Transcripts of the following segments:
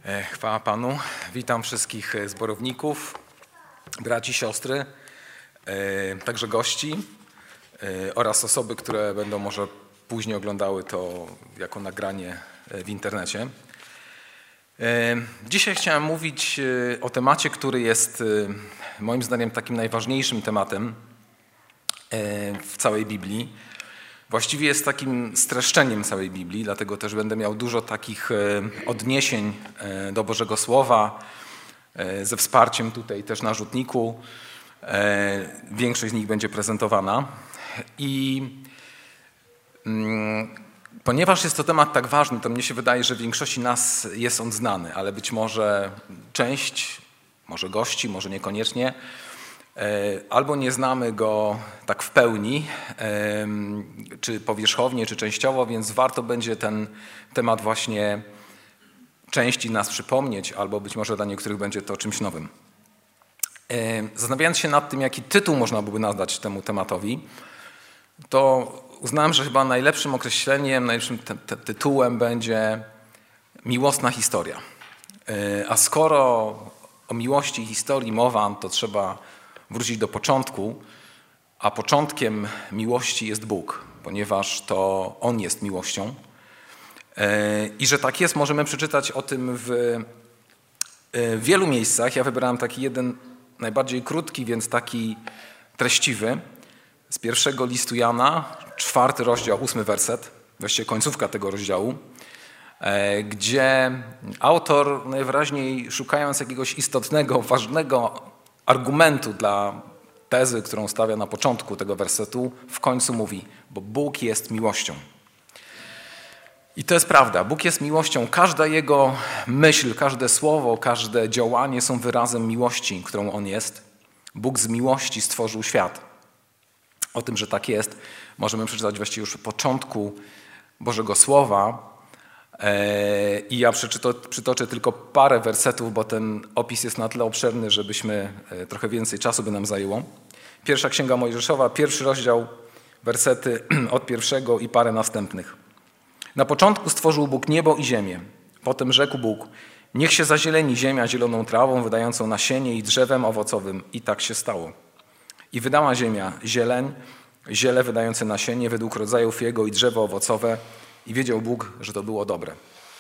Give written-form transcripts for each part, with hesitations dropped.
Chwała Panu. Witam wszystkich zborowników, braci, siostry, także gości oraz osoby, które będą może później oglądały to jako nagranie w internecie. Dzisiaj chciałem mówić o temacie, który jest moim zdaniem takim najważniejszym tematem w całej Biblii. Właściwie jest takim streszczeniem całej Biblii, dlatego też będę miał dużo takich odniesień do Bożego Słowa ze wsparciem tutaj też na rzutniku. Większość z nich będzie prezentowana. I ponieważ jest to temat tak ważny, to mnie się wydaje, że w większości nas jest on znany, ale być może część, może gości, może niekoniecznie, albo nie znamy go tak w pełni, czy powierzchownie, czy częściowo, więc warto będzie ten temat właśnie części nas przypomnieć, albo być może dla niektórych będzie to czymś nowym. Zastanawiając się nad tym, jaki tytuł można byłoby nadać temu tematowi, to uznałem, że chyba najlepszym określeniem, najlepszym tytułem będzie miłosna historia. A skoro o miłości i historii mowa, to trzeba wrócić do początku, a początkiem miłości jest Bóg, ponieważ to On jest miłością. I że tak jest, możemy przeczytać o tym w wielu miejscach. Ja wybrałem taki jeden najbardziej krótki, więc taki treściwy, z pierwszego listu Jana, 4 rozdział, 8 werset, właściwie końcówka tego rozdziału, gdzie autor najwyraźniej, szukając jakiegoś istotnego, ważnego argumentu dla tezy, którą stawia na początku tego wersetu, w końcu mówi, bo Bóg jest miłością. I to jest prawda, Bóg jest miłością. Każda Jego myśl, każde słowo, każde działanie są wyrazem miłości, którą On jest. Bóg z miłości stworzył świat. O tym, że tak jest, możemy przeczytać właściwie już w początku Bożego Słowa. I ja przytoczę tylko parę wersetów, bo ten opis jest na tyle obszerny, żebyśmy trochę więcej czasu by nam zajęło. Pierwsza Księga Mojżeszowa, 1 rozdział, wersety od 1 i parę następnych. Na początku stworzył Bóg niebo i ziemię. Potem rzekł Bóg, niech się zazieleni ziemia zieloną trawą, wydającą nasienie i drzewem owocowym. I tak się stało. I wydała ziemia zieleń, ziele wydające nasienie według rodzajów jego i drzewo owocowe. I wiedział Bóg, że to było dobre.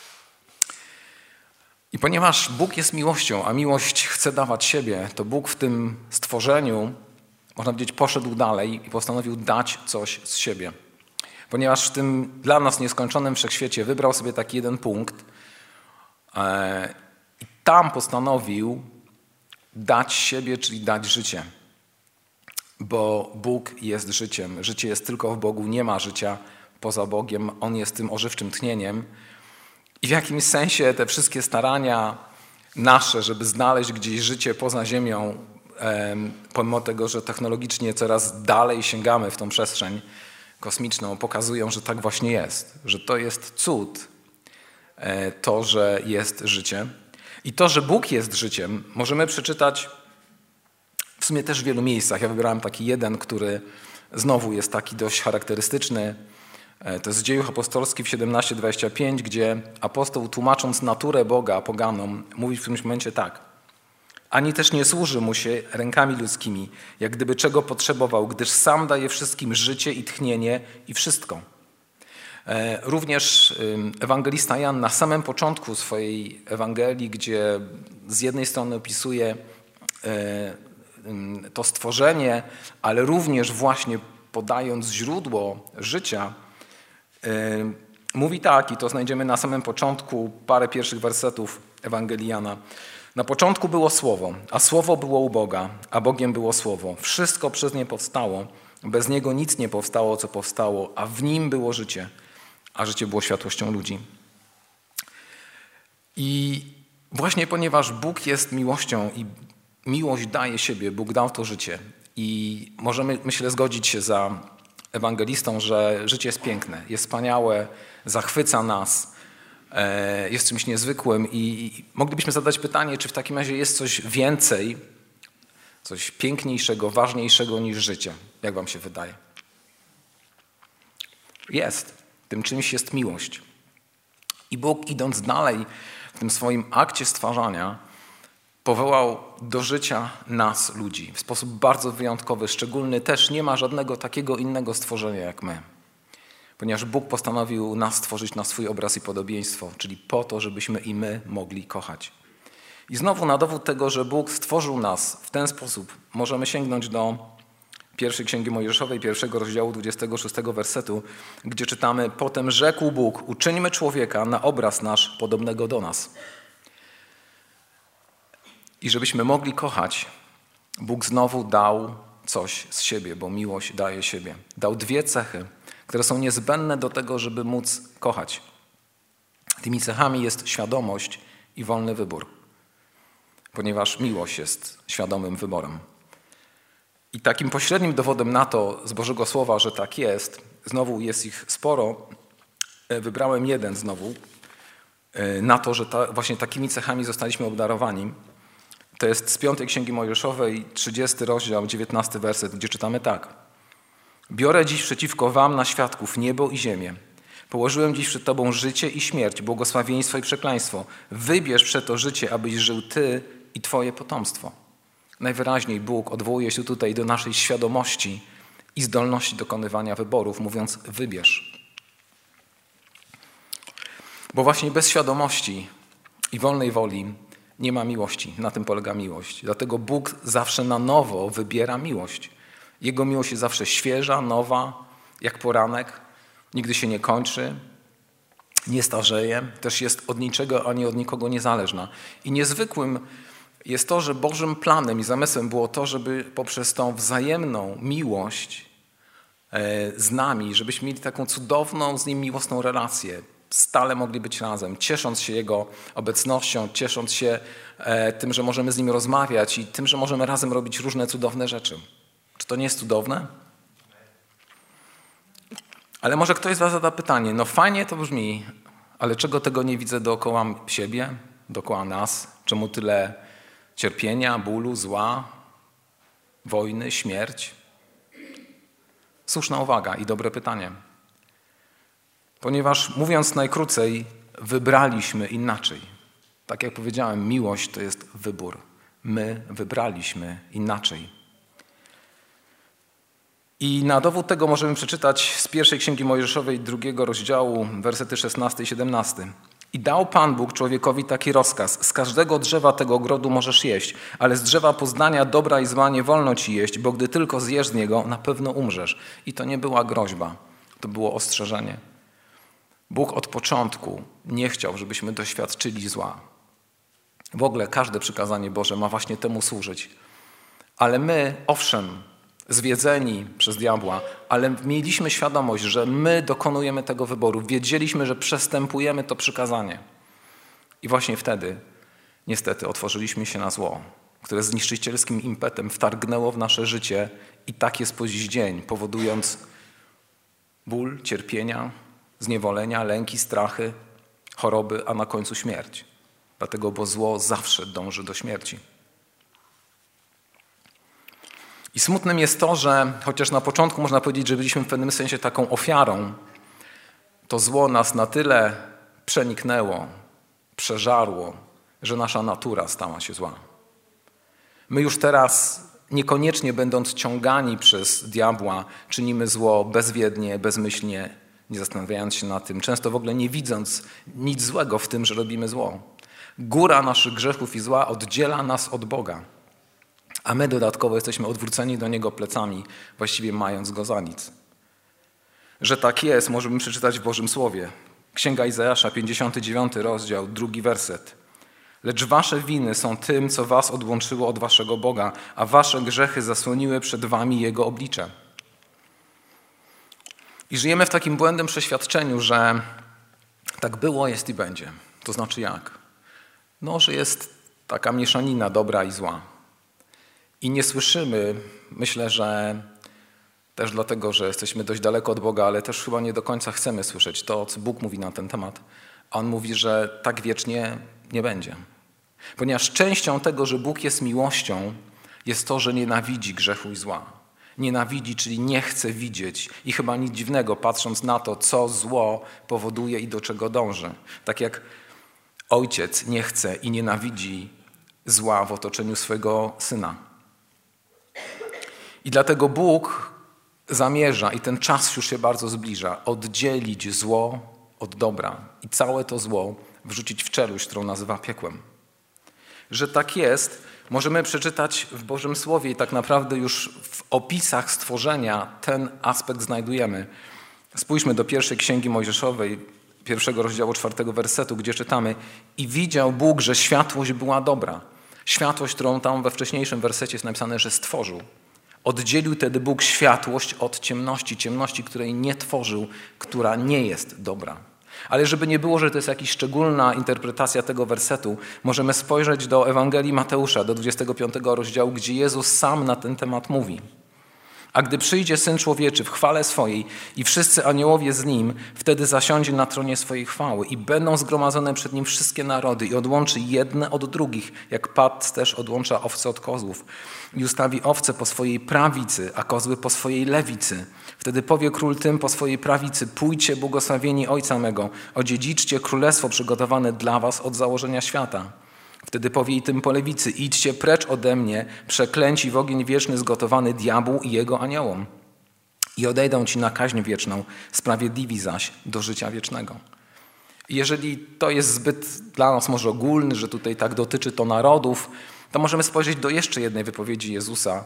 I ponieważ Bóg jest miłością, a miłość chce dawać siebie, to Bóg w tym stworzeniu, można powiedzieć, poszedł dalej i postanowił dać coś z siebie. Ponieważ w tym dla nas nieskończonym wszechświecie wybrał sobie taki jeden punkt i tam postanowił dać siebie, czyli dać życie. Bo Bóg jest życiem. Życie jest tylko w Bogu, nie ma życia poza Bogiem. On jest tym ożywczym tchnieniem. I w jakimś sensie te wszystkie starania nasze, żeby znaleźć gdzieś życie poza ziemią, pomimo tego, że technologicznie coraz dalej sięgamy w tą przestrzeń kosmiczną, pokazują, że tak właśnie jest. Że to jest cud, to, że jest życie. I to, że Bóg jest życiem, możemy przeczytać w sumie też w wielu miejscach. Ja wybrałem taki jeden, który znowu jest taki dość charakterystyczny. To jest z Dziejów Apostolskich w 17:25, gdzie apostoł, tłumacząc naturę Boga poganom, mówi w którymś momencie tak. Ani też nie służy mu się rękami ludzkimi, jak gdyby czego potrzebował, gdyż sam daje wszystkim życie i tchnienie i wszystko. Również ewangelista Jan na samym początku swojej Ewangelii, gdzie z jednej strony opisuje to stworzenie, ale również właśnie podając źródło życia, mówi tak, i to znajdziemy na samym początku, parę pierwszych wersetów Ewangelii Jana. Na początku było Słowo, a Słowo było u Boga, a Bogiem było Słowo. Wszystko przez nie powstało, bez Niego nic nie powstało, co powstało, a w Nim było życie, a życie było światłością ludzi. I właśnie ponieważ Bóg jest miłością i miłość daje siebie, Bóg dał to życie i możemy, myślę, zgodzić się za ewangelistą, że życie jest piękne, jest wspaniałe, zachwyca nas, jest czymś niezwykłym i moglibyśmy zadać pytanie, czy w takim razie jest coś więcej, coś piękniejszego, ważniejszego niż życie. Jak wam się wydaje? Jest. Tym czymś jest miłość. I Bóg, idąc dalej w tym swoim akcie stwarzania powołał do życia nas, ludzi, w sposób bardzo wyjątkowy, szczególny. Też nie ma żadnego takiego innego stworzenia jak my. Ponieważ Bóg postanowił nas stworzyć na swój obraz i podobieństwo, czyli po to, żebyśmy i my mogli kochać. I znowu na dowód tego, że Bóg stworzył nas w ten sposób, możemy sięgnąć do pierwszej Księgi Mojżeszowej, 1 rozdziału 26 wersetu, gdzie czytamy: Potem rzekł Bóg, uczyńmy człowieka na obraz nasz, podobnego do nas. I żebyśmy mogli kochać, Bóg znowu dał coś z siebie, bo miłość daje siebie. Dał dwie cechy, które są niezbędne do tego, żeby móc kochać. Tymi cechami jest świadomość i wolny wybór, ponieważ miłość jest świadomym wyborem. I takim pośrednim dowodem na to z Bożego Słowa, że tak jest, znowu jest ich sporo, wybrałem jeden znowu, na to, że właśnie takimi cechami zostaliśmy obdarowani. To jest z 5 Księgi Mojżeszowej, 30 rozdział, 19 werset, gdzie czytamy tak. Biorę dziś przeciwko wam na świadków niebo i ziemię. Położyłem dziś przed tobą życie i śmierć, błogosławieństwo i przekleństwo. Wybierz przeto życie, abyś żył ty i twoje potomstwo. Najwyraźniej Bóg odwołuje się tutaj do naszej świadomości i zdolności dokonywania wyborów, mówiąc wybierz. Bo właśnie bez świadomości i wolnej woli nie ma miłości. Na tym polega miłość. Dlatego Bóg zawsze na nowo wybiera miłość. Jego miłość jest zawsze świeża, nowa, jak poranek. Nigdy się nie kończy, nie starzeje. Też jest od niczego ani od nikogo niezależna. I niezwykłym jest to, że Bożym planem i zamysłem było to, żeby poprzez tą wzajemną miłość z nami, żebyśmy mieli taką cudowną z Nim miłosną relację. Stale mogli być razem, ciesząc się Jego obecnością, ciesząc się tym, że możemy z Nim rozmawiać i tym, że możemy razem robić różne cudowne rzeczy. Czy to nie jest cudowne? Ale może ktoś z was zada pytanie, no fajnie to brzmi, ale czego tego nie widzę dookoła siebie, dookoła nas? Czemu tyle cierpienia, bólu, zła, wojny, śmierć? Słuszna uwaga i dobre pytanie. Ponieważ, mówiąc najkrócej, wybraliśmy inaczej. Tak jak powiedziałem, miłość to jest wybór. My wybraliśmy inaczej. I na dowód tego możemy przeczytać z 1 Księgi Mojżeszowej, 2 rozdziału, wersety 16 i 17. I dał Pan Bóg człowiekowi taki rozkaz. Z każdego drzewa tego ogrodu możesz jeść, ale z drzewa poznania dobra i zła nie wolno ci jeść, bo gdy tylko zjesz z niego, na pewno umrzesz. I to nie była groźba, to było ostrzeżenie. Bóg od początku nie chciał, żebyśmy doświadczyli zła. W ogóle każde przykazanie Boże ma właśnie temu służyć. Ale my, owszem, zwiedzeni przez diabła, ale mieliśmy świadomość, że my dokonujemy tego wyboru. Wiedzieliśmy, że przestępujemy to przykazanie. I właśnie wtedy, niestety, otworzyliśmy się na zło, które z niszczycielskim impetem wtargnęło w nasze życie i tak jest po dziś dzień, powodując ból, cierpienia, zniewolenia, lęki, strachy, choroby, a na końcu śmierć. Dlatego, bo zło zawsze dąży do śmierci. I smutnym jest to, że chociaż na początku można powiedzieć, że byliśmy w pewnym sensie taką ofiarą, to zło nas na tyle przeniknęło, przeżarło, że nasza natura stała się zła. My już teraz, niekoniecznie będąc ciągani przez diabła, czynimy zło bezwiednie, bezmyślnie, nie zastanawiając się nad tym, często w ogóle nie widząc nic złego w tym, że robimy zło. Góra naszych grzechów i zła oddziela nas od Boga. A my dodatkowo jesteśmy odwróceni do Niego plecami, właściwie mając Go za nic. Że tak jest, możemy przeczytać w Bożym Słowie. Księga Izajasza, 59 rozdział, 2 werset. Lecz wasze winy są tym, co was odłączyło od waszego Boga, a wasze grzechy zasłoniły przed wami Jego oblicze. I żyjemy w takim błędnym przeświadczeniu, że tak było, jest i będzie. To znaczy jak? No, że jest taka mieszanina dobra i zła. I nie słyszymy, myślę, że też dlatego, że jesteśmy dość daleko od Boga, ale też chyba nie do końca chcemy słyszeć to, co Bóg mówi na ten temat. A On mówi, że tak wiecznie nie będzie. Ponieważ częścią tego, że Bóg jest miłością, jest to, że nienawidzi grzechu i zła. Nienawidzi, czyli nie chce widzieć. I chyba nic dziwnego, patrząc na to, co zło powoduje i do czego dąży. Tak jak Ojciec nie chce i nienawidzi zła w otoczeniu swojego Syna. I dlatego Bóg zamierza, i ten czas już się bardzo zbliża, oddzielić zło od dobra i całe to zło wrzucić w czeluść, którą nazywa piekłem. Że tak jest, możemy przeczytać w Bożym Słowie i tak naprawdę już w opisach stworzenia ten aspekt znajdujemy. Spójrzmy do pierwszej Księgi Mojżeszowej, 1 rozdziału 4 wersetu, gdzie czytamy: i widział Bóg, że światłość była dobra. Światłość, którą tam we wcześniejszym wersecie jest napisane, że stworzył. Oddzielił tedy Bóg światłość od ciemności, ciemności, której nie tworzył, która nie jest dobra. Ale żeby nie było, że to jest jakaś szczególna interpretacja tego wersetu, możemy spojrzeć do Ewangelii Mateusza, do 25 rozdziału, gdzie Jezus sam na ten temat mówi. A gdy przyjdzie Syn Człowieczy w chwale swojej i wszyscy aniołowie z Nim, wtedy zasiądzie na tronie swojej chwały i będą zgromadzone przed Nim wszystkie narody i odłączy jedne od drugich, jak pac też odłącza owce od kozłów. I ustawi owce po swojej prawicy, a kozły po swojej lewicy. Wtedy powie król tym po swojej prawicy: pójdźcie, błogosławieni Ojca mego, odziedziczcie królestwo przygotowane dla was od założenia świata. Wtedy powie i tym po lewicy: idźcie precz ode mnie, przeklęci w ogień wieczny zgotowany diabłu i jego aniołom. I odejdą ci na kaźń wieczną, sprawiedliwi zaś do życia wiecznego. I jeżeli to jest zbyt dla nas może ogólny, że tutaj tak dotyczy to narodów, to możemy spojrzeć do jeszcze jednej wypowiedzi Jezusa,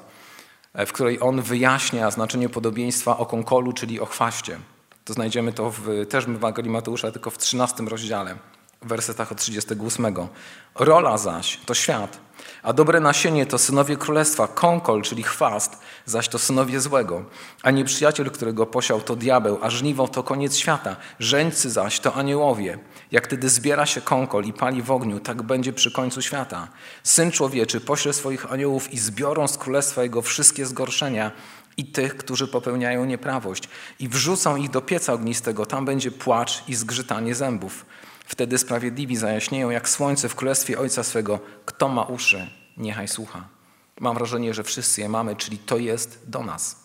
w której On wyjaśnia znaczenie podobieństwa o konkolu, czyli o chwaście. To znajdziemy to też w Ewangelii Mateusza, tylko w 13 rozdziale. W wersetach od 38. Rola zaś to świat, a dobre nasienie to synowie królestwa, konkol, czyli chwast, zaś to synowie złego, a nieprzyjaciel, którego posiał, to diabeł, a żniwo to koniec świata, żeńcy zaś to aniołowie. Jak tedy zbiera się konkol i pali w ogniu, tak będzie przy końcu świata. Syn Człowieczy pośle swoich aniołów i zbiorą z królestwa jego wszystkie zgorszenia i tych, którzy popełniają nieprawość, i wrzucą ich do pieca ognistego, tam będzie płacz i zgrzytanie zębów. Wtedy sprawiedliwi zajaśnieją jak słońce w królestwie Ojca swego. Kto ma uszy, niechaj słucha. Mam wrażenie, że wszyscy je mamy, czyli to jest do nas.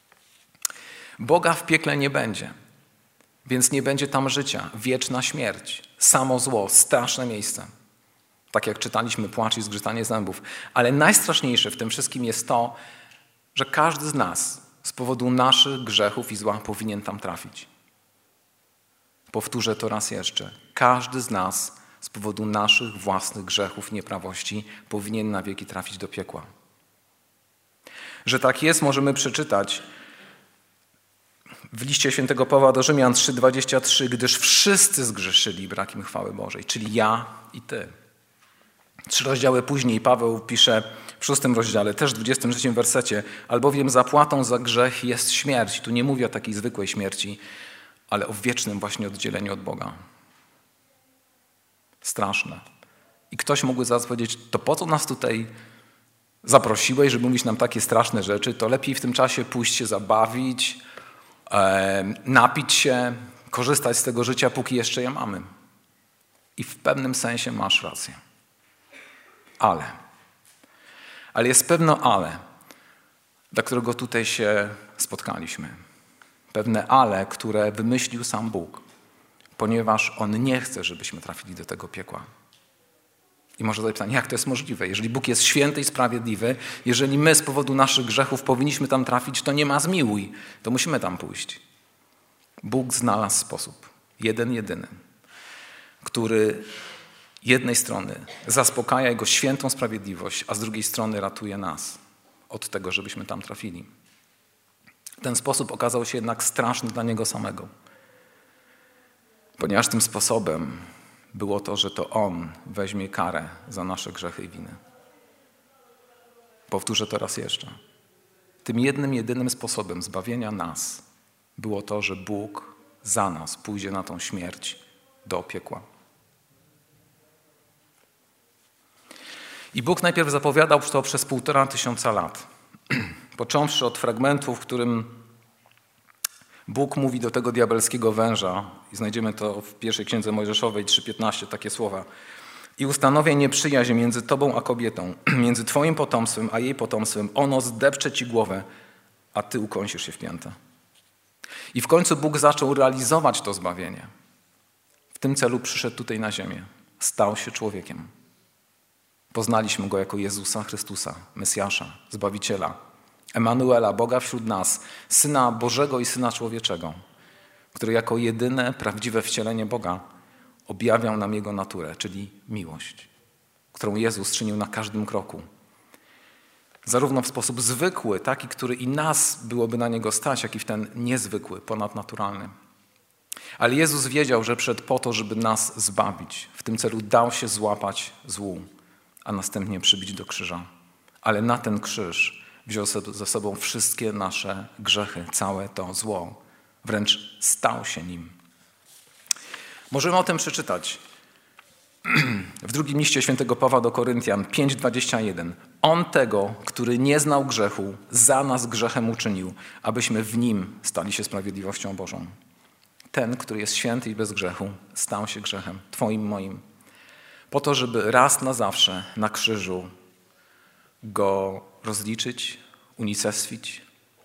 Boga w piekle nie będzie, więc nie będzie tam życia, wieczna śmierć, samo zło, straszne miejsce. Tak jak czytaliśmy, płacz i zgrzytanie zębów. Ale najstraszniejsze w tym wszystkim jest to, że każdy z nas z powodu naszych grzechów i zła powinien tam trafić. Powtórzę to raz jeszcze. Każdy z nas z powodu naszych własnych grzechów i nieprawości powinien na wieki trafić do piekła. Że tak jest, możemy przeczytać w liście świętego Pawła do Rzymian 3:23, gdyż wszyscy zgrzeszyli brakiem chwały Bożej, czyli ja i ty. 3 rozdziały później Paweł pisze w 6 rozdziale, też w 23 wersecie: albowiem zapłatą za grzech jest śmierć. Tu nie mówię o takiej zwykłej śmierci, ale o wiecznym właśnie oddzieleniu od Boga. Straszne. I ktoś mógłby zaraz powiedzieć: to po co nas tutaj zaprosiłeś, żeby mówić nam takie straszne rzeczy? To lepiej w tym czasie pójść się zabawić, napić się, korzystać z tego życia, póki jeszcze je mamy. I w pewnym sensie masz rację. Ale jest pewne ale, dla którego tutaj się spotkaliśmy. Pewne ale, które wymyślił sam Bóg, ponieważ On nie chce, żebyśmy trafili do tego piekła. I może zadać pytanie, jak to jest możliwe? Jeżeli Bóg jest święty i sprawiedliwy, jeżeli my z powodu naszych grzechów powinniśmy tam trafić, to nie ma zmiłuj, to musimy tam pójść. Bóg znalazł sposób, jeden jedyny, który jednej strony zaspokaja Jego świętą sprawiedliwość, a z drugiej strony ratuje nas od tego, żebyśmy tam trafili. Ten sposób okazał się jednak straszny dla Niego samego, ponieważ tym sposobem było to, że to On weźmie karę za nasze grzechy i winy. Powtórzę to raz jeszcze. Tym jednym, jedynym sposobem zbawienia nas było to, że Bóg za nas pójdzie na tą śmierć do piekła. I Bóg najpierw zapowiadał to przez 1500 lat. Począwszy od fragmentu, w którym Bóg mówi do tego diabelskiego węża, i znajdziemy to w pierwszej księdze Mojżeszowej 3:15, takie słowa: i ustanowię nieprzyjaźń między tobą a kobietą, między twoim potomstwem a jej potomstwem. Ono zdepcze ci głowę, a ty ukąsisz się w piętę. I w końcu Bóg zaczął realizować to zbawienie. W tym celu przyszedł tutaj na ziemię. stał się człowiekiem. Poznaliśmy Go jako Jezusa Chrystusa, Mesjasza, Zbawiciela, Emanuela, Boga wśród nas, Syna Bożego i Syna Człowieczego, który jako jedyne prawdziwe wcielenie Boga objawiał nam Jego naturę, czyli miłość, którą Jezus czynił na każdym kroku. Zarówno w sposób zwykły, taki, który i nas byłoby na Niego stać, jak i w ten niezwykły, ponadnaturalny. Ale Jezus wiedział, że przyszedł po to, żeby nas zbawić. W tym celu dał się złapać złu, a następnie przybić do krzyża. Ale na ten krzyż wziął ze sobą wszystkie nasze grzechy, całe to zło. Wręcz stał się nim. Możemy o tym przeczytać w drugim liście świętego Pawła do Koryntian 5:21. On tego, który nie znał grzechu, za nas grzechem uczynił, abyśmy w nim stali się sprawiedliwością Bożą. Ten, który jest święty i bez grzechu, stał się grzechem, twoim, moim. Po to, żeby raz na zawsze na krzyżu go rozliczyć, unicestwić,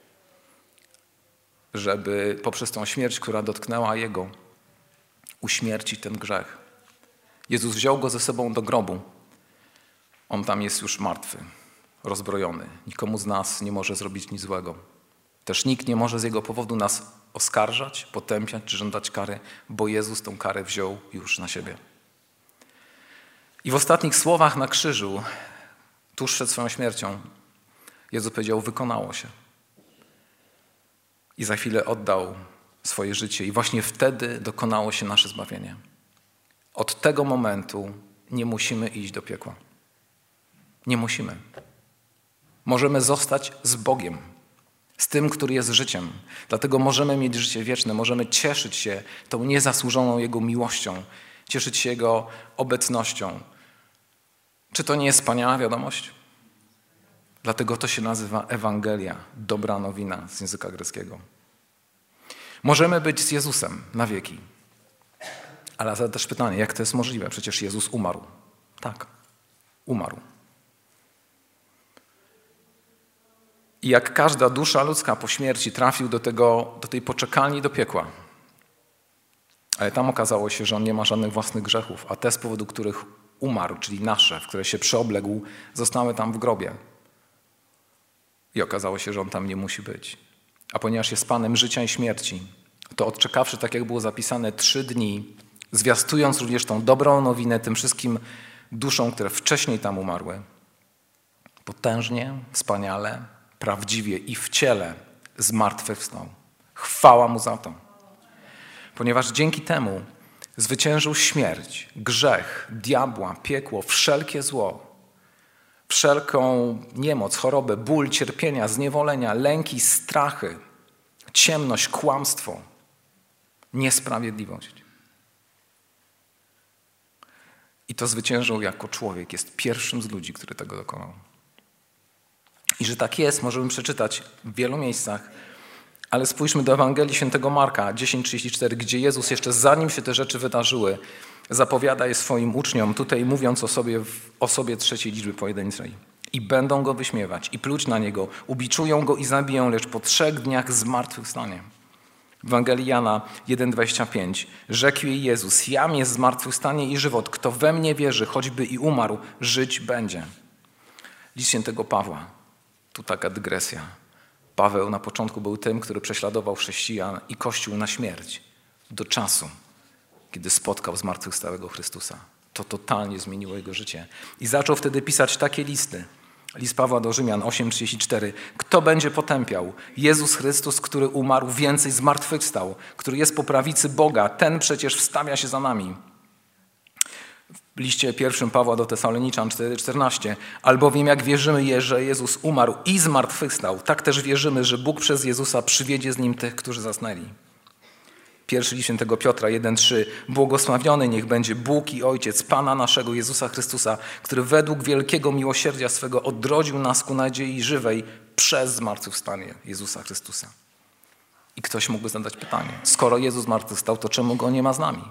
żeby poprzez tą śmierć, która dotknęła Jego, uśmiercić ten grzech. Jezus wziął go ze sobą do grobu. On tam jest już martwy, rozbrojony. Nikomu z nas nie może zrobić nic złego. Też nikt nie może z Jego powodu nas oskarżać, potępiać czy żądać kary, bo Jezus tą karę wziął już na siebie. I w ostatnich słowach na krzyżu, tuż przed swoją śmiercią, Jezus powiedział: wykonało się. I za chwilę oddał swoje życie i właśnie wtedy dokonało się nasze zbawienie. Od tego momentu nie musimy iść do piekła. Nie musimy. Możemy zostać z Bogiem, z tym, który jest życiem. Dlatego możemy mieć życie wieczne, możemy cieszyć się tą niezasłużoną Jego miłością, cieszyć się Jego obecnością. Czy to nie jest wspaniała wiadomość? Dlatego to się nazywa Ewangelia, dobra nowina z języka greckiego. Możemy być z Jezusem na wieki. Ale zadać też pytanie, jak to jest możliwe? Przecież Jezus umarł. Tak, umarł. I jak każda dusza ludzka po śmierci trafił do tej poczekalni do piekła. Ale tam okazało się, że on nie ma żadnych własnych grzechów, a te, z powodu których umarł, czyli nasze, w które się przeobległ, zostały tam w grobie. I okazało się, że on tam nie musi być. A ponieważ jest Panem życia i śmierci, to odczekawszy, tak jak było zapisane, 3 dni, zwiastując również tą dobrą nowinę tym wszystkim duszom, które wcześniej tam umarły, potężnie, wspaniale, prawdziwie i w ciele zmartwychwstał. Chwała Mu za to. Ponieważ dzięki temu zwyciężył śmierć, grzech, diabła, piekło, wszelkie zło, wszelką niemoc, chorobę, ból, cierpienia, zniewolenia, lęki, strachy, ciemność, kłamstwo, niesprawiedliwość. I to zwyciężył jako człowiek. Jest pierwszym z ludzi, który tego dokonał. I że tak jest, możemy przeczytać w wielu miejscach, ale spójrzmy do Ewangelii Świętego Marka 10:34, gdzie Jezus jeszcze zanim się te rzeczy wydarzyły, zapowiada je swoim uczniom, tutaj mówiąc o sobie 3 liczby pojedynczej. I będą Go wyśmiewać, i pluć na Niego, ubiczują Go i zabiją, lecz po 3 dniach zmartwychwstanie. W Ewangelii Jana 1:25 rzekł jej Jezus: jam jest zmartwychwstanie i żywot. Kto we mnie wierzy, choćby i umarł, żyć będzie. List Świętego Pawła. Tu taka dygresja. Paweł na początku był tym, który prześladował chrześcijan i Kościół na śmierć. Do czasu, kiedy spotkał zmartwychwstałego Chrystusa. To totalnie zmieniło jego życie. I zaczął wtedy pisać takie listy. List Pawła do Rzymian 8:34. Kto będzie potępiał? Jezus Chrystus, który umarł, więcej zmartwychwstał, który jest po prawicy Boga. Ten przecież wstawia się za nami. W liście 1 Pawła do Tesaloniczan 4:14. Albowiem jak wierzymy, że Jezus umarł i zmartwychwstał, tak też wierzymy, że Bóg przez Jezusa przywiedzie z Nim tych, którzy zasnęli. Pierwszy list Świętego Piotra 1:3. Błogosławiony niech będzie Bóg i Ojciec Pana naszego Jezusa Chrystusa, który według wielkiego miłosierdzia swego odrodził nas ku nadziei żywej przez zmartwychwstanie Jezusa Chrystusa. I ktoś mógłby zadać pytanie, skoro Jezus zmartwychwstał, to czemu Go nie ma z nami?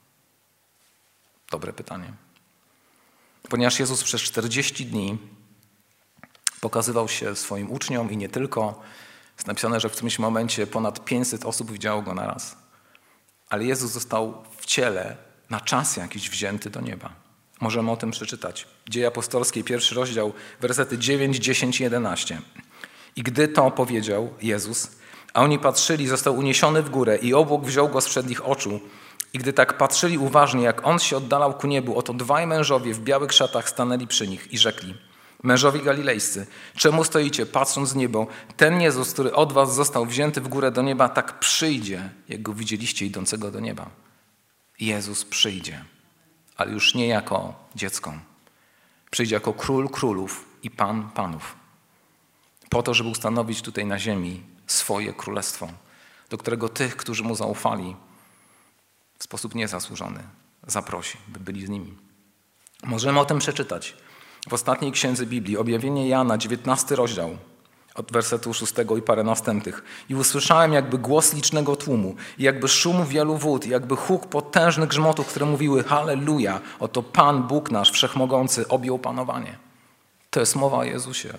Dobre pytanie. Ponieważ Jezus przez 40 dni pokazywał się swoim uczniom i nie tylko. Jest napisane, że w którymś momencie ponad 500 osób widziało Go naraz. Ale Jezus został w ciele na czas jakiś wzięty do nieba. Możemy o tym przeczytać. Dzieje apostolskie, 1 rozdział, wersety 9, 10 i 11. I gdy to powiedział Jezus, a oni patrzyli, został uniesiony w górę i obłok wziął go sprzed ich oczu. I gdy tak patrzyli uważnie, jak on się oddalał ku niebu, oto dwaj mężowie w białych szatach stanęli przy nich i rzekli: mężowie galilejscy, czemu stoicie, patrząc w niebo? Ten Jezus, który od was został wzięty w górę do nieba, tak przyjdzie, jak go widzieliście idącego do nieba. Jezus przyjdzie, ale już nie jako dziecko. Przyjdzie jako król królów i pan panów. Po to, żeby ustanowić tutaj na ziemi swoje królestwo, do którego tych, którzy mu zaufali, w sposób niezasłużony zaprosi, by byli z nimi. Możemy o tym przeczytać w ostatniej księdze Biblii, Objawienie Jana, 19 rozdział, od wersetu 6 i parę następnych. I usłyszałem jakby głos licznego tłumu, i jakby szum wielu wód, i jakby huk potężnych grzmotów, które mówiły: Halleluja, oto Pan Bóg nasz Wszechmogący objął panowanie. To jest mowa o Jezusie.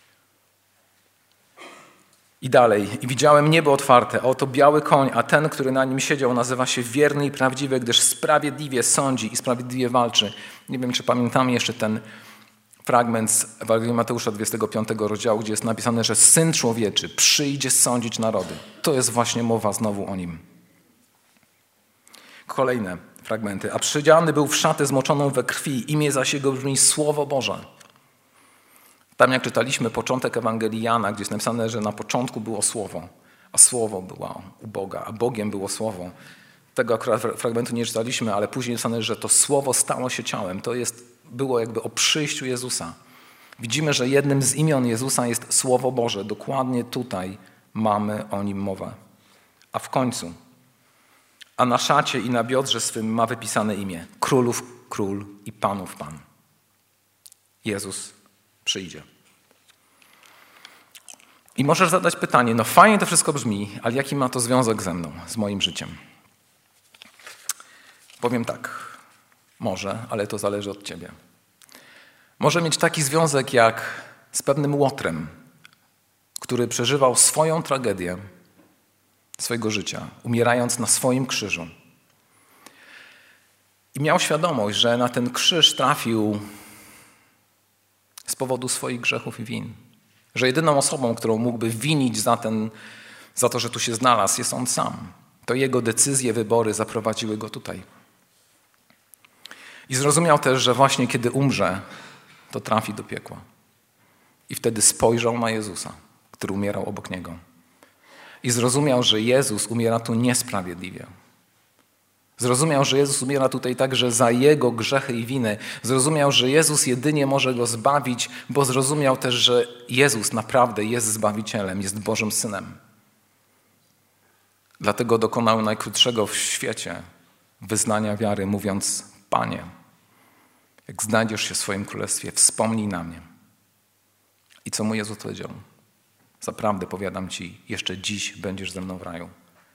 I dalej. I widziałem niebo otwarte, a oto biały koń, a ten, który na nim siedział, nazywa się Wierny i Prawdziwy, gdyż sprawiedliwie sądzi i sprawiedliwie walczy. Nie wiem, czy pamiętamy jeszcze ten fragment z Ewangelii Mateusza 25 rozdziału, gdzie jest napisane, że Syn Człowieczy przyjdzie sądzić narody. To jest właśnie mowa znowu o nim. Kolejne fragmenty. A przydziany był w szatę zmoczoną we krwi, imię zaś jego brzmi Słowo Boże. Tam jak czytaliśmy początek Ewangelii Jana, gdzie jest napisane, że na początku było Słowo, a Słowo było u Boga, a Bogiem było Słowo. Tego akurat fragmentu nie czytaliśmy, ale później jest napisane, że to Słowo stało się ciałem. To było jakby o przyjściu Jezusa. Widzimy, że jednym z imion Jezusa jest Słowo Boże. Dokładnie tutaj mamy o nim mowę. A w końcu, a na szacie i na biodrze swym ma wypisane imię: Królów Król i Panów Pan. Jezus przyjdzie. I możesz zadać pytanie: no fajnie to wszystko brzmi, ale jaki ma to związek ze mną, z moim życiem? Powiem tak, może, ale to zależy od ciebie. Może mieć taki związek jak z pewnym Łotrem, który przeżywał swoją tragedię swojego życia, umierając na swoim krzyżu. I miał świadomość, że na ten krzyż trafił z powodu swoich grzechów i win. Że jedyną osobą, którą mógłby winić za to, że tu się znalazł, jest on sam. To jego decyzje, wybory zaprowadziły go tutaj. I zrozumiał też, że właśnie kiedy umrze, to trafi do piekła. I wtedy spojrzał na Jezusa, który umierał obok niego. I zrozumiał, że Jezus umiera tu niesprawiedliwie. Zrozumiał, że Jezus umiera tutaj także za jego grzechy i winy. Zrozumiał, że Jezus jedynie może go zbawić, bo zrozumiał też, że Jezus naprawdę jest Zbawicielem, jest Bożym Synem. Dlatego dokonał najkrótszego w świecie wyznania wiary, mówiąc: Panie, jak znajdziesz się w swoim królestwie, wspomnij na mnie. I co mu Jezus powiedział? Zaprawdę powiadam ci, jeszcze dziś będziesz ze mną w raju.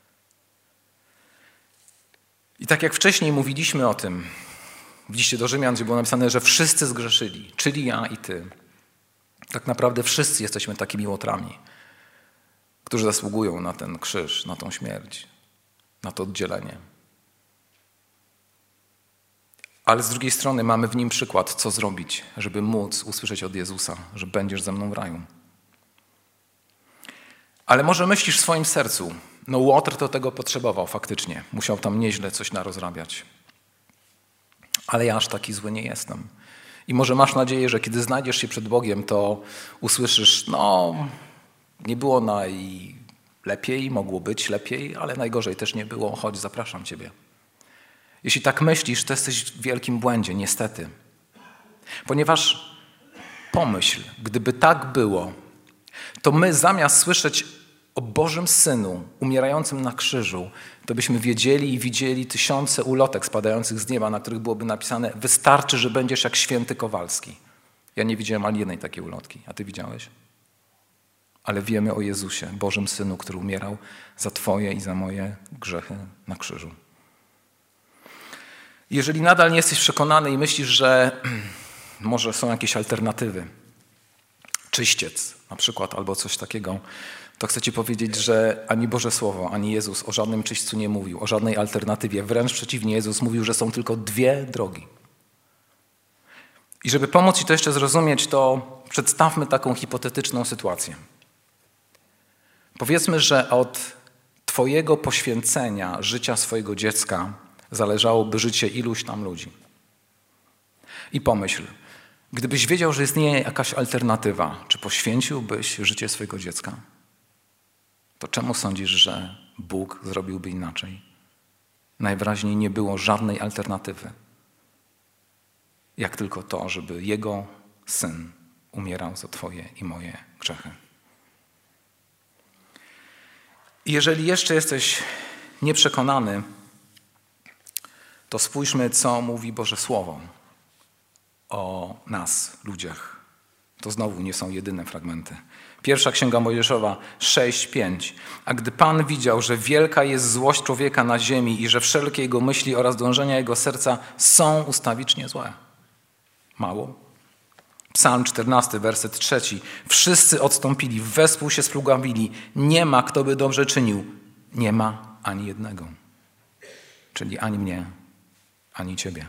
I tak jak wcześniej mówiliśmy o tym, w liście do Rzymian, gdzie było napisane, że wszyscy zgrzeszyli, czyli ja i ty. Tak naprawdę wszyscy jesteśmy takimi łotrami, którzy zasługują na ten krzyż, na tą śmierć, na to oddzielenie. Ale z drugiej strony mamy w nim przykład, co zrobić, żeby móc usłyszeć od Jezusa, że będziesz ze mną w raju. Ale może myślisz w swoim sercu: no Łotr to tego potrzebował faktycznie. Musiał tam nieźle coś narozrabiać. Ale ja aż taki zły nie jestem. I może masz nadzieję, że kiedy znajdziesz się przed Bogiem, to usłyszysz: no nie było najlepiej, mogło być lepiej, ale najgorzej też nie było. Chodź, zapraszam ciebie. Jeśli tak myślisz, to jesteś w wielkim błędzie, niestety. Ponieważ pomyśl, gdyby tak było, to my zamiast słyszeć o Bożym Synu umierającym na krzyżu, to byśmy wiedzieli i widzieli tysiące ulotek spadających z nieba, na których byłoby napisane: wystarczy, że będziesz jak święty Kowalski. Ja nie widziałem ani jednej takiej ulotki. A ty widziałeś? Ale wiemy o Jezusie, Bożym Synu, który umierał za twoje i za moje grzechy na krzyżu. Jeżeli nadal nie jesteś przekonany i myślisz, że może są jakieś alternatywy, czyściec na przykład albo coś takiego, to chcę ci powiedzieć, że ani Boże Słowo, ani Jezus o żadnym czyśćcu nie mówił, o żadnej alternatywie. Wręcz przeciwnie, Jezus mówił, że są tylko dwie drogi. I żeby pomóc ci to jeszcze zrozumieć, to przedstawmy taką hipotetyczną sytuację. Powiedzmy, że od twojego poświęcenia życia swojego dziecka zależałoby życie iluś tam ludzi. I pomyśl, gdybyś wiedział, że istnieje jakaś alternatywa, czy poświęciłbyś życie swojego dziecka? To czemu sądzisz, że Bóg zrobiłby inaczej? Najwyraźniej nie było żadnej alternatywy, jak tylko to, żeby Jego Syn umierał za twoje i moje grzechy. I jeżeli jeszcze jesteś nieprzekonany, to spójrzmy, co mówi Boże Słowo o nas, ludziach. To znowu nie są jedyne fragmenty. Pierwsza Księga Mojżeszowa 6:5. A gdy Pan widział, że wielka jest złość człowieka na ziemi i że wszelkie jego myśli oraz dążenia jego serca są ustawicznie złe. Mało? Psalm 14, werset 3. Wszyscy odstąpili, wespół się splugawili. Nie ma, kto by dobrze czynił. Nie ma ani jednego. Czyli ani mnie, ani ciebie.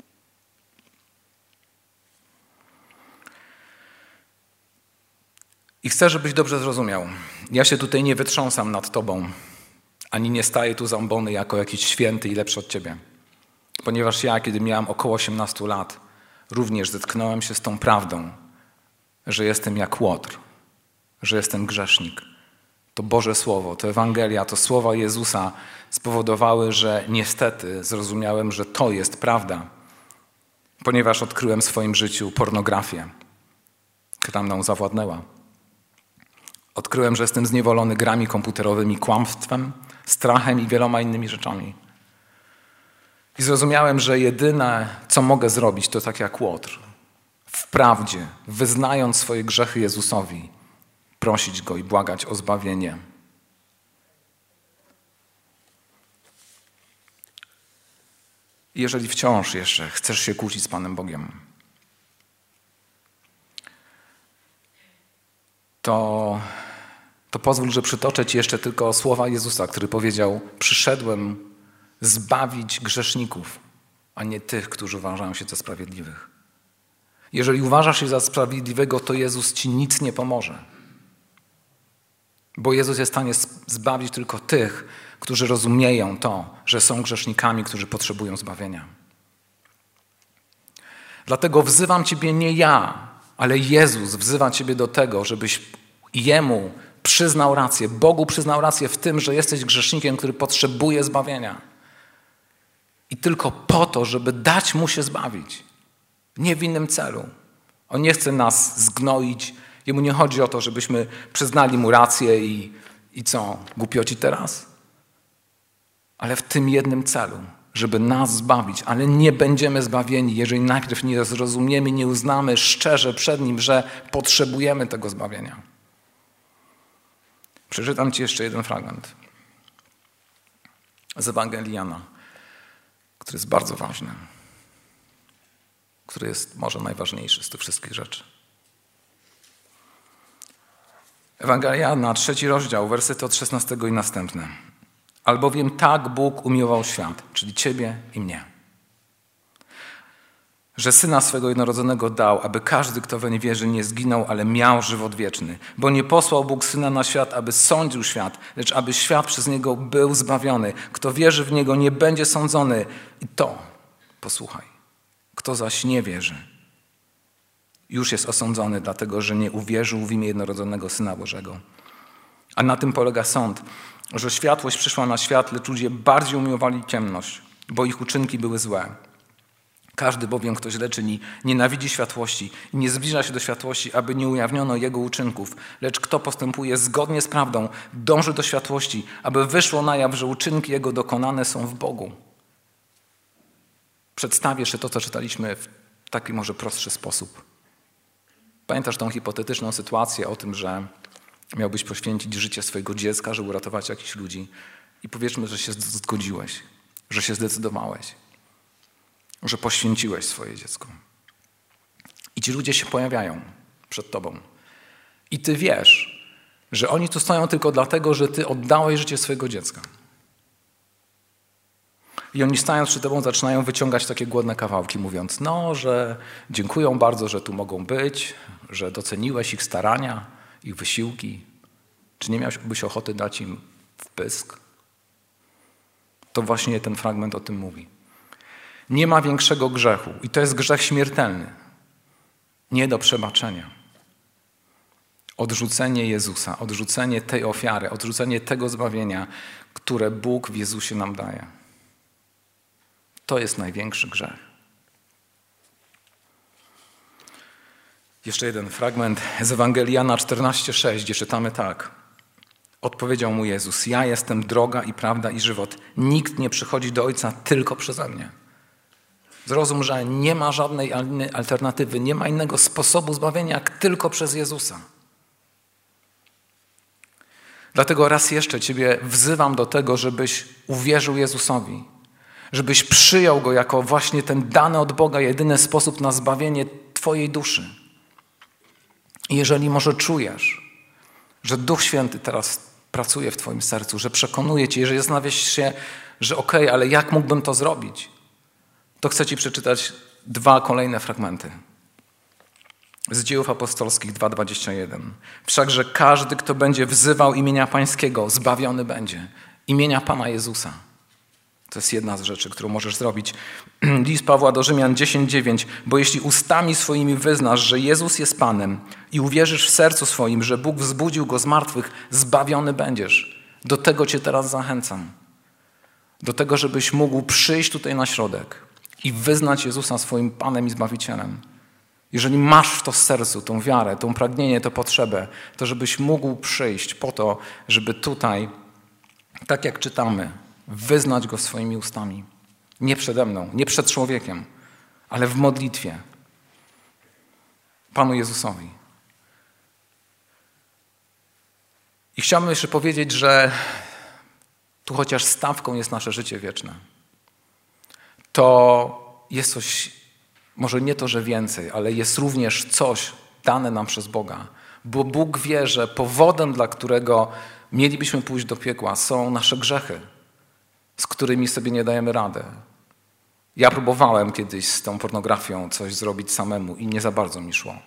I chcę, żebyś dobrze zrozumiał. Ja się tutaj nie wytrząsam nad tobą, ani nie staję tu zambony jako jakiś święty i lepszy od ciebie. Ponieważ ja, kiedy miałem około 18 lat, również zetknąłem się z tą prawdą, że jestem jak Łotr, że jestem grzesznik. To Boże Słowo, to Ewangelia, to słowa Jezusa spowodowały, że niestety zrozumiałem, że to jest prawda, ponieważ odkryłem w swoim życiu pornografię, która mną zawładnęła. Odkryłem, że jestem zniewolony grami komputerowymi, kłamstwem, strachem i wieloma innymi rzeczami. I zrozumiałem, że jedyne, co mogę zrobić, to tak jak Łotr. W prawdzie, wyznając swoje grzechy Jezusowi, prosić Go i błagać o zbawienie. Jeżeli wciąż jeszcze chcesz się kłócić z Panem Bogiem, to pozwól, że przytoczę ci jeszcze tylko słowa Jezusa, który powiedział: przyszedłem zbawić grzeszników, a nie tych, którzy uważają się za sprawiedliwych. Jeżeli uważasz się za sprawiedliwego, to Jezus ci nic nie pomoże. Bo Jezus jest w stanie zbawić tylko tych, którzy rozumieją to, że są grzesznikami, którzy potrzebują zbawienia. Dlatego wzywam ciebie nie ja, ale Jezus wzywa ciebie do tego, żebyś Jemu przyznał rację, Bogu przyznał rację w tym, że jesteś grzesznikiem, który potrzebuje zbawienia. I tylko po to, żeby dać Mu się zbawić. Nie w innym celu. On nie chce nas zgnoić. Jemu nie chodzi o to, żebyśmy przyznali Mu rację i co, głupioci teraz? Ale w tym jednym celu, żeby nas zbawić. Ale nie będziemy zbawieni, jeżeli najpierw nie zrozumiemy, nie uznamy szczerze przed Nim, że potrzebujemy tego zbawienia. Przeczytam ci jeszcze jeden fragment z Ewangelii Jana, który jest bardzo ważny, który jest może najważniejszy z tych wszystkich rzeczy. Ewangelia Jana, 3 rozdział, wersety od 16 i następne. Albowiem tak Bóg umiłował świat, czyli ciebie i mnie, że Syna swego jednorodzonego dał, aby każdy, kto weń wierzy, nie zginął, ale miał żywot wieczny. Bo nie posłał Bóg Syna na świat, aby sądził świat, lecz aby świat przez Niego był zbawiony. Kto wierzy w Niego, nie będzie sądzony. I to, posłuchaj, kto zaś nie wierzy, już jest osądzony, dlatego że nie uwierzył w imię jednorodzonego Syna Bożego. A na tym polega sąd, że światłość przyszła na świat, lecz ludzie bardziej umiłowali ciemność, bo ich uczynki były złe. Każdy bowiem, kto źle czyni, nienawidzi światłości i nie zbliża się do światłości, aby nie ujawniono jego uczynków. Lecz kto postępuje zgodnie z prawdą, dąży do światłości, aby wyszło na jaw, że uczynki jego dokonane są w Bogu. Przedstawię jeszcze to, co czytaliśmy w taki może prostszy sposób. Pamiętasz tą hipotetyczną sytuację o tym, że miałbyś poświęcić życie swojego dziecka, żeby uratować jakichś ludzi i powiedzmy, że się zgodziłeś, że się zdecydowałeś, że poświęciłeś swoje dziecko. I ci ludzie się pojawiają przed tobą. I ty wiesz, Że oni tu stoją tylko dlatego, że ty oddałeś życie swojego dziecka. I oni stając przed tobą zaczynają wyciągać takie głodne kawałki, mówiąc, że dziękują bardzo, że tu mogą być, że doceniłeś ich starania, ich wysiłki. Czy nie miałbyś ochoty dać im w pysk? To właśnie ten fragment o tym mówi. Nie ma większego grzechu i to jest grzech śmiertelny. Nie do przebaczenia. Odrzucenie Jezusa, odrzucenie tej ofiary, odrzucenie tego zbawienia, które Bóg w Jezusie nam daje. To jest największy grzech. Jeszcze jeden fragment z Ewangelii Jana 14,6, gdzie czytamy tak. Odpowiedział mu Jezus, ja jestem droga i prawda i żywot. Nikt nie przychodzi do Ojca tylko przeze mnie. Zrozum, że nie ma żadnej alternatywy, nie ma innego sposobu zbawienia, jak tylko przez Jezusa. Dlatego raz jeszcze Ciebie wzywam do tego, żebyś uwierzył Jezusowi. Żebyś przyjął Go jako właśnie ten dany od Boga jedyny sposób na zbawienie Twojej duszy. I jeżeli może czujesz, że Duch Święty teraz pracuje w Twoim sercu, że przekonuje Cię, jeżeli zastanawiasz się, że ale jak mógłbym to zrobić, to chcę Ci przeczytać 2 kolejne fragmenty. Z Dziejów Apostolskich 2:21. Wszakże każdy, kto będzie wzywał imienia Pańskiego, zbawiony będzie. Imienia Pana Jezusa. To jest jedna z rzeczy, którą możesz zrobić. List Pawła do Rzymian 10:9. Bo jeśli ustami swoimi wyznasz, że Jezus jest Panem i uwierzysz w sercu swoim, że Bóg wzbudził Go z martwych, zbawiony będziesz. Do tego Cię teraz zachęcam. Do tego, żebyś mógł przyjść tutaj na środek i wyznać Jezusa swoim Panem i Zbawicielem. Jeżeli masz w to w sercu tą wiarę, tą pragnienie, tą potrzebę, to żebyś mógł przyjść po to, żeby tutaj, tak jak czytamy, wyznać Go swoimi ustami. Nie przede mną, nie przed człowiekiem, ale w modlitwie. Panu Jezusowi. I chciałbym jeszcze powiedzieć, że tu chociaż stawką jest nasze życie wieczne, to jest coś, może nie to, że więcej, ale jest również coś dane nam przez Boga. Bo Bóg wie, że powodem, dla którego mielibyśmy pójść do piekła, są nasze grzechy, z którymi sobie nie dajemy rady. Ja próbowałem kiedyś z tą pornografią coś zrobić samemu i nie za bardzo mi szło.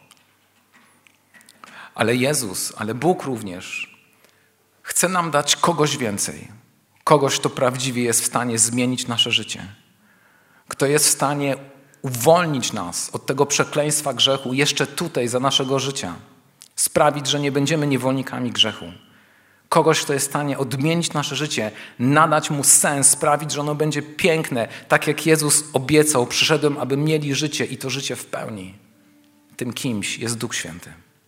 Ale Jezus, ale Bóg również chce nam dać kogoś więcej. Kogoś, kto prawdziwie jest w stanie zmienić nasze życie. Kto jest w stanie uwolnić nas od tego przekleństwa grzechu jeszcze tutaj, za naszego życia. Sprawić, że nie będziemy niewolnikami grzechu. Kogoś, kto jest w stanie odmienić nasze życie, nadać mu sens, sprawić, że ono będzie piękne, tak jak Jezus obiecał, przyszedłem, aby mieli życie i to życie w pełni. Tym kimś jest Duch Święty.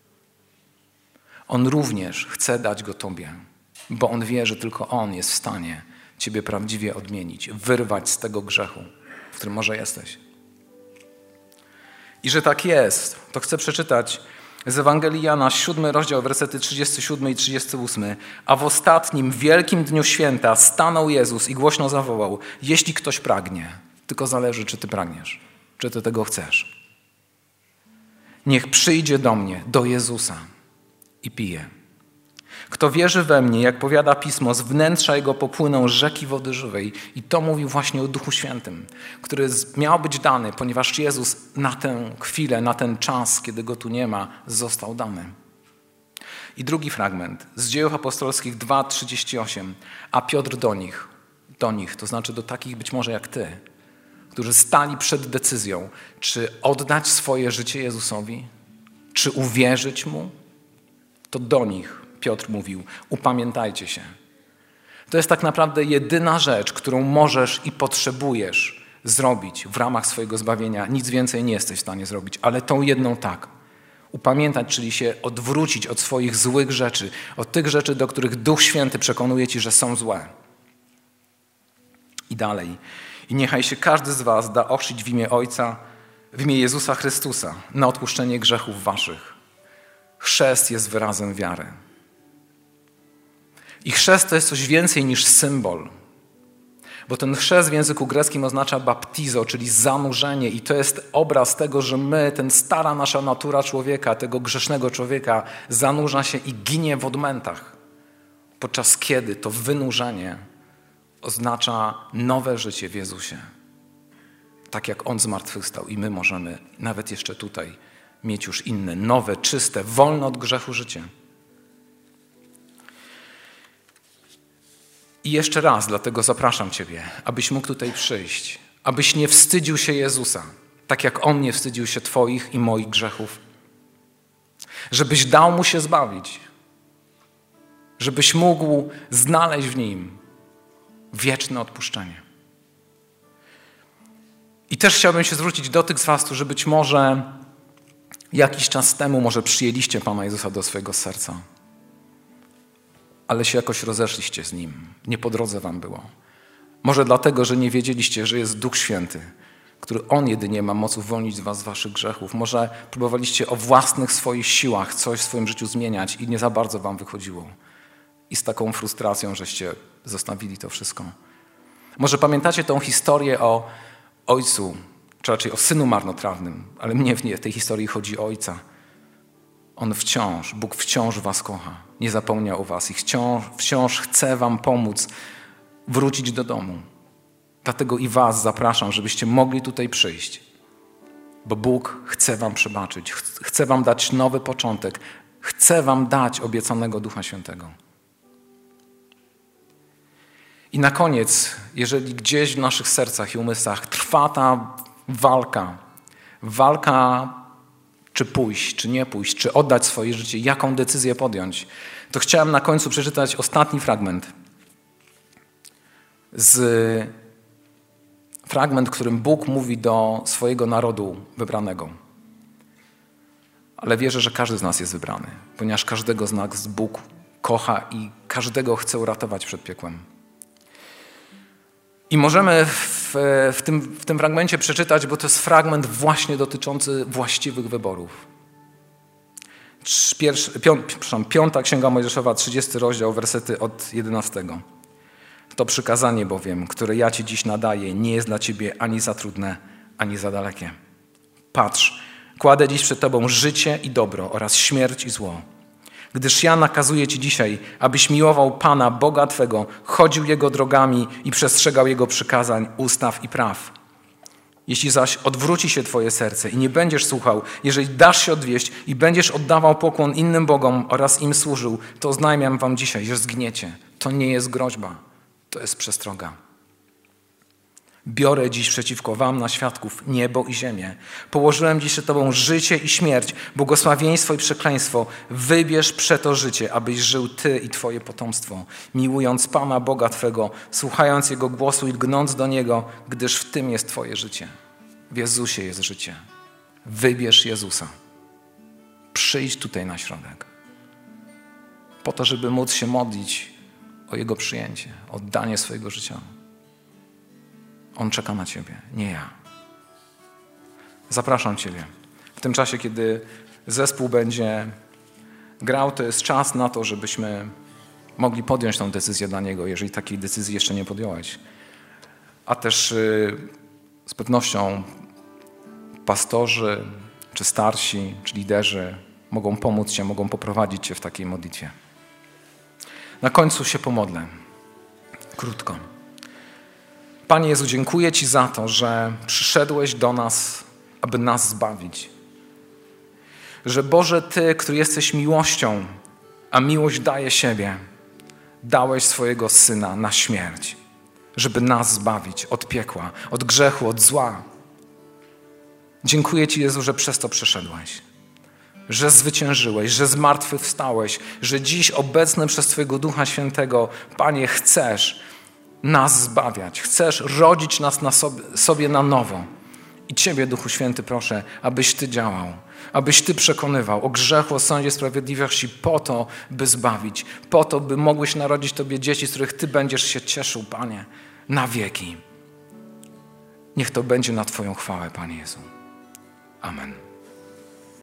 On również chce dać go Tobie, bo On wie, że tylko On jest w stanie Ciebie prawdziwie odmienić, wyrwać z tego grzechu, w którym może jesteś. I że tak jest, to chcę przeczytać z Ewangelii Jana, 7 rozdział, wersety 37 i 38. A w ostatnim, wielkim dniu święta stanął Jezus i głośno zawołał, jeśli ktoś pragnie, tylko zależy, czy ty pragniesz, czy ty tego chcesz. Niech przyjdzie do mnie, do Jezusa i pije. Kto wierzy we mnie, jak powiada Pismo, z wnętrza Jego popłyną rzeki wody żywej. I to mówił właśnie o Duchu Świętym, który miał być dany, ponieważ Jezus na tę chwilę, na ten czas, kiedy Go tu nie ma, został dany. I drugi fragment z Dziejów Apostolskich 2:38. A Piotr do nich, to znaczy do takich być może jak ty, którzy stali przed decyzją, czy oddać swoje życie Jezusowi, czy uwierzyć Mu, to do nich Piotr mówił, upamiętajcie się. To jest tak naprawdę jedyna rzecz, którą możesz i potrzebujesz zrobić w ramach swojego zbawienia. Nic więcej nie jesteś w stanie zrobić, ale tą jedną tak. Upamiętać, czyli się odwrócić od swoich złych rzeczy, od tych rzeczy, do których Duch Święty przekonuje ci, że są złe. I dalej. I niechaj się każdy z was da ochrzcić w imię Ojca, w imię Jezusa Chrystusa, na odpuszczenie grzechów waszych. Chrzest jest wyrazem wiary. I chrzest to jest coś więcej niż symbol. Bo ten chrzest w języku greckim oznacza baptizo, czyli zanurzenie i to jest obraz tego, że my, ten stara nasza natura człowieka, tego grzesznego człowieka zanurza się i ginie w odmętach. Podczas kiedy to wynurzenie oznacza nowe życie w Jezusie. Tak jak On zmartwychwstał i my możemy nawet jeszcze tutaj mieć już inne, nowe, czyste, wolne od grzechu życie. I jeszcze raz, dlatego zapraszam Ciebie, abyś mógł tutaj przyjść, abyś nie wstydził się Jezusa, tak jak On nie wstydził się Twoich i moich grzechów. Żebyś dał Mu się zbawić, żebyś mógł znaleźć w Nim wieczne odpuszczenie. I też chciałbym się zwrócić do tych z Was, którzy być może jakiś czas temu może przyjęliście Pana Jezusa do swojego serca, ale się jakoś rozeszliście z Nim. Nie po drodze wam było. Może dlatego, że nie wiedzieliście, że jest Duch Święty, który On jedynie ma moc uwolnić was z waszych grzechów. Może próbowaliście o własnych swoich siłach coś w swoim życiu zmieniać i nie za bardzo wam wychodziło. I z taką frustracją, żeście zostawili to wszystko. Może pamiętacie tą historię o ojcu, czy raczej o synu marnotrawnym, ale mnie w tej historii chodzi o ojca. Bóg wciąż was kocha, nie zapomniał o was i wciąż chce wam pomóc wrócić do domu. Dlatego i was zapraszam, żebyście mogli tutaj przyjść, bo Bóg chce wam przebaczyć, chce wam dać nowy początek, chce wam dać obiecanego Ducha Świętego. I na koniec, jeżeli gdzieś w naszych sercach i umysłach trwa ta walka czy pójść, czy nie pójść, czy oddać swoje życie, jaką decyzję podjąć, to chciałem na końcu przeczytać ostatni fragment. Fragment, którym Bóg mówi do swojego narodu wybranego. Ale wierzę, że każdy z nas jest wybrany, ponieważ każdego z nas Bóg kocha i każdego chce uratować przed piekłem. I możemy w tym fragmencie przeczytać, bo to jest fragment właśnie dotyczący właściwych wyborów. 5 Księga Mojżeszowa, 30 rozdział, wersety od 11. To przykazanie bowiem, które ja Ci dziś nadaję, nie jest dla Ciebie ani za trudne, ani za dalekie. Patrz, kładę dziś przed Tobą życie i dobro oraz śmierć i zło. Gdyż ja nakazuję Ci dzisiaj, abyś miłował Pana, Boga Twego, chodził Jego drogami i przestrzegał Jego przykazań, ustaw i praw. Jeśli zaś odwróci się Twoje serce i nie będziesz słuchał, jeżeli dasz się odwieść i będziesz oddawał pokłon innym bogom oraz im służył, to oznajmiam Wam dzisiaj, że zgniecie. To nie jest groźba, to jest przestroga. Biorę dziś przeciwko wam na świadków niebo i ziemię. Położyłem dziś przed Tobą życie i śmierć, błogosławieństwo i przekleństwo. Wybierz przeto życie, abyś żył Ty i Twoje potomstwo, miłując Pana Boga Twego, słuchając Jego głosu i lgnąc do Niego, gdyż w tym jest Twoje życie. W Jezusie jest życie. Wybierz Jezusa. Przyjdź tutaj na środek. Po to, żeby móc się modlić o Jego przyjęcie, oddanie swojego życia. On czeka na Ciebie, nie ja. Zapraszam Ciebie. W tym czasie, kiedy zespół będzie grał, to jest czas na to, żebyśmy mogli podjąć tę decyzję dla Niego, jeżeli takiej decyzji jeszcze nie podjąłeś. A też z pewnością pastorzy, czy starsi, czy liderzy mogą pomóc Ci, mogą poprowadzić Cię w takiej modlitwie. Na końcu się pomodlę. Krótko. Panie Jezu, dziękuję Ci za to, że przyszedłeś do nas, aby nas zbawić. Że Boże, Ty, który jesteś miłością, a miłość daje siebie, dałeś swojego Syna na śmierć, żeby nas zbawić od piekła, od grzechu, od zła. Dziękuję Ci, Jezu, że przez to przeszedłeś, że zwyciężyłeś, że zmartwychwstałeś, że dziś obecny przez Twojego Ducha Świętego, Panie, chcesz nas zbawiać. Chcesz rodzić nas sobie na nowo. I Ciebie, Duchu Święty, proszę, abyś Ty działał, abyś Ty przekonywał o grzechu, o sądzie sprawiedliwości po to, by zbawić, po to, by mogłeś narodzić Tobie dzieci, z których Ty będziesz się cieszył, Panie, na wieki. Niech to będzie na Twoją chwałę, Panie Jezu. Amen.